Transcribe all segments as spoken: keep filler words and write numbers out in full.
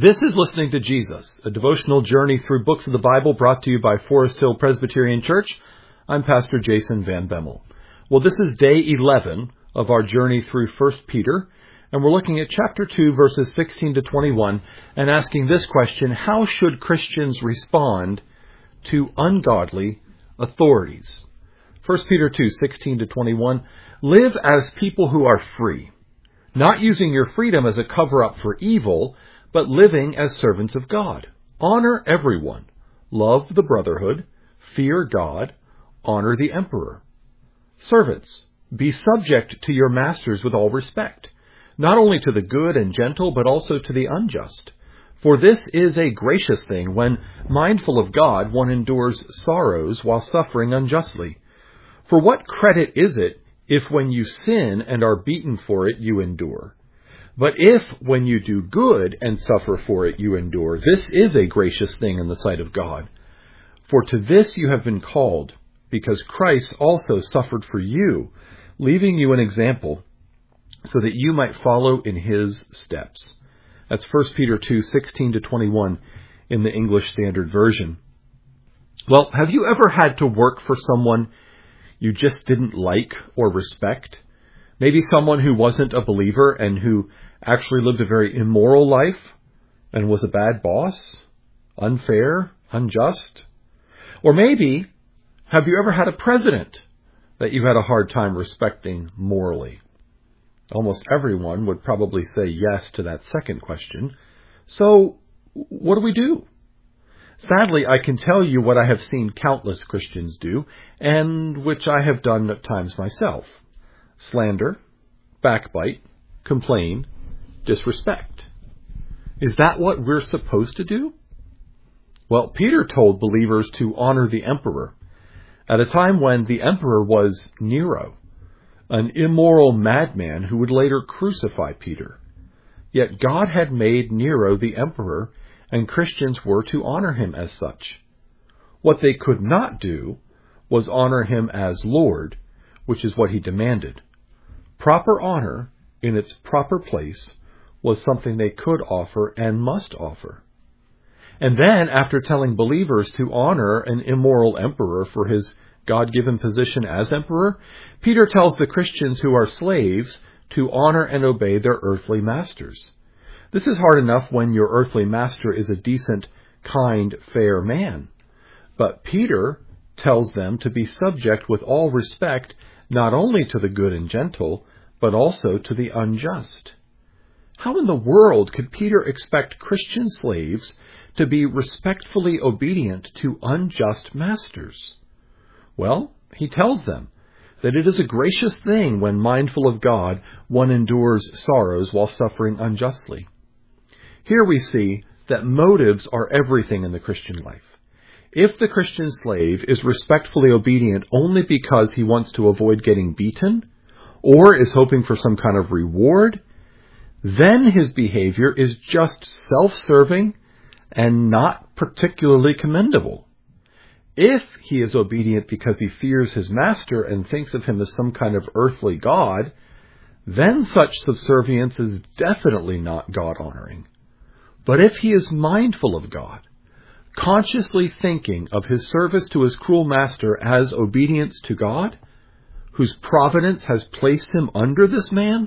This is Listening to Jesus, a devotional journey through books of the Bible brought to you by Forest Hill Presbyterian Church. I'm Pastor Jason Van Bemmel. Well, this is day eleven of our journey through First Peter, and we're looking at chapter two, verses sixteen to twenty-one, and asking this question: how should Christians respond to ungodly authorities? First Peter two, sixteen to twenty-one, live as people who are free, not using your freedom as a cover-up for evil, but living as servants of God. Honor everyone. Love the brotherhood. Fear God. Honor the emperor. Servants, be subject to your masters with all respect, not only to the good and gentle, but also to the unjust. For this is a gracious thing when, mindful of God, one endures sorrows while suffering unjustly. For what credit is it if when you sin and are beaten for it you endure? But if, when you do good and suffer for it, you endure, this is a gracious thing in the sight of God. For to this you have been called, because Christ also suffered for you, leaving you an example, so that you might follow in his steps. That's First Peter two, sixteen to twenty-one in the English Standard Version. Well, have you ever had to work for someone you just didn't like or respect? Maybe someone who wasn't a believer and who actually lived a very immoral life and was a bad boss, unfair, unjust. Or maybe, have you ever had a president that you had a hard time respecting morally? Almost everyone would probably say yes to that second question. So, what do we do? Sadly, I can tell you what I have seen countless Christians do, and which I have done at times myself. Slander, backbite, complain, disrespect. Is that what we're supposed to do? Well, Peter told believers to honor the emperor at a time when the emperor was Nero, an immoral madman who would later crucify Peter. Yet God had made Nero the emperor, and Christians were to honor him as such. What they could not do was honor him as Lord, which is what he demanded. Proper honor, in its proper place, was something they could offer and must offer. And then, after telling believers to honor an immoral emperor for his God-given position as emperor, Peter tells the Christians who are slaves to honor and obey their earthly masters. This is hard enough when your earthly master is a decent, kind, fair man. But Peter tells them to be subject with all respect, not only to the good and gentle, but also to the unjust. How in the world could Peter expect Christian slaves to be respectfully obedient to unjust masters? Well, he tells them that it is a gracious thing when, mindful of God, one endures sorrows while suffering unjustly. Here we see that motives are everything in the Christian life. If the Christian slave is respectfully obedient only because he wants to avoid getting beaten, or is hoping for some kind of reward, then his behavior is just self-serving and not particularly commendable. If he is obedient because he fears his master and thinks of him as some kind of earthly god, then such subservience is definitely not God-honoring. But if he is mindful of God, consciously thinking of his service to his cruel master as obedience to God, whose providence has placed him under this man,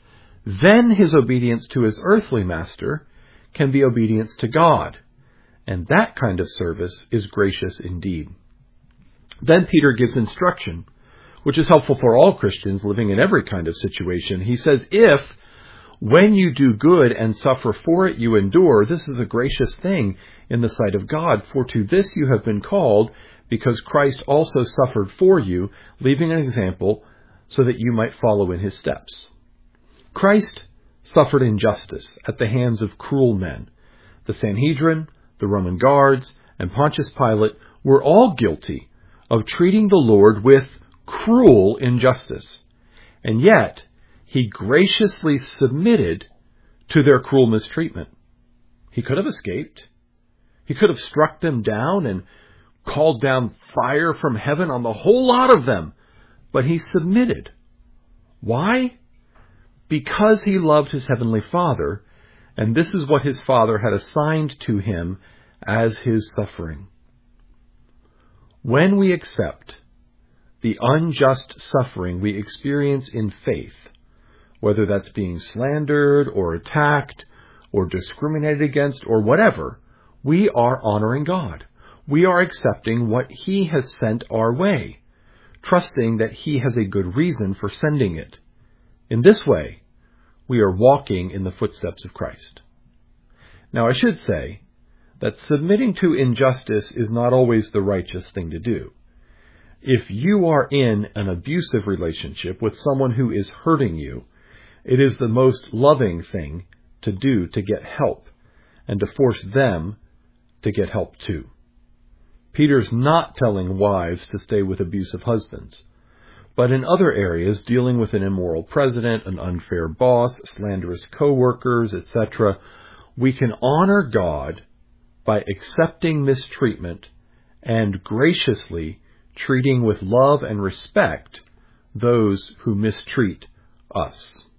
then his obedience to his earthly master can be obedience to God, and that kind of service is gracious indeed. Then Peter gives instruction, which is helpful for all Christians living in every kind of situation. He says, if, when you do good and suffer for it, you endure, this is a gracious thing in the sight of God, for to this you have been called, because Christ also suffered for you, leaving an example so that you might follow in his steps. Christ suffered injustice at the hands of cruel men. The Sanhedrin, the Roman guards, and Pontius Pilate were all guilty of treating the Lord with cruel injustice. And yet, he graciously submitted to their cruel mistreatment. He could have escaped. He could have struck them down and called down fire from heaven on the whole lot of them. But he submitted. Why? Because he loved his heavenly Father and this is what his Father had assigned to him as his suffering. When we accept the unjust suffering we experience in faith, whether that's being slandered or attacked or discriminated against or whatever, we are honoring God. We are accepting what he has sent our way, trusting that he has a good reason for sending it. In this way, we are walking in the footsteps of Christ. Now, I should say that submitting to injustice is not always the righteous thing to do. If you are in an abusive relationship with someone who is hurting you, it is the most loving thing to do to get help and to force them to get help too. Peter's not telling wives to stay with abusive husbands, but in other areas, dealing with an immoral president, an unfair boss, slanderous coworkers, et cetera, we can honor God by accepting mistreatment and graciously treating with love and respect those who mistreat us.